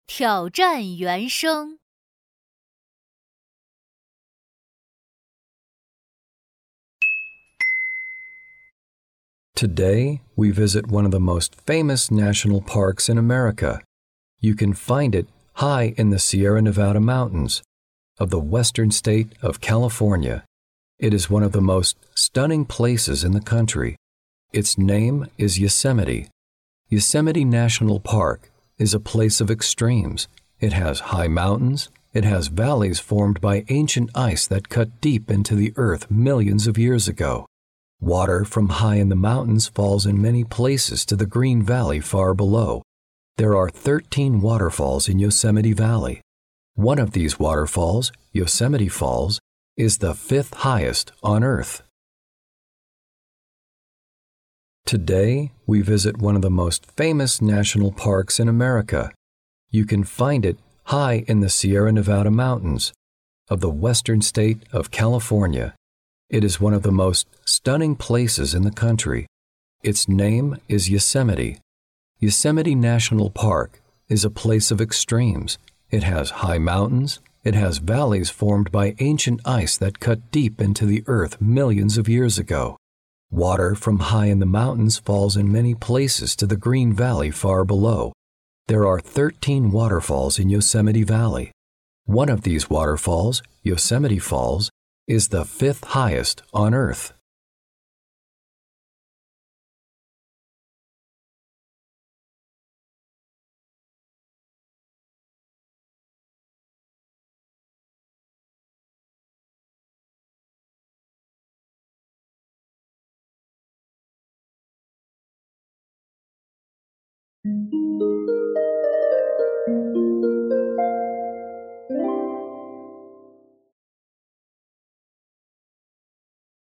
挑战原声。 Today, we visit one of the most famous national parks in America. You can find it high in the Sierra Nevada mountains of the western state of California. It is one of the most stunning places in the country. Its name is Yosemite. Yosemite National Park is a place of extremes. It has high mountains. It has valleys formed by ancient ice that cut deep into the earth millions of years ago. Water from high in the mountains falls in many places to the green valley far below. There are 13 waterfalls in Yosemite Valley. One of these waterfalls, Yosemite Falls, is the fifth highest on Earth. Today, we visit one of the most famous national parks in America. You can find it high in the Sierra Nevada mountains of the western state of California. It is one of the most stunning places in the country. Its name is Yosemite. Yosemite National Park is a place of extremes. It has high mountains. It has valleys formed by ancient ice that cut deep into the earth millions of years ago. Water from high in the mountains falls in many places to the green valley far below. There are 13 waterfalls in Yosemite Valley. One of these waterfalls, Yosemite Falls, is the fifth highest on Earth.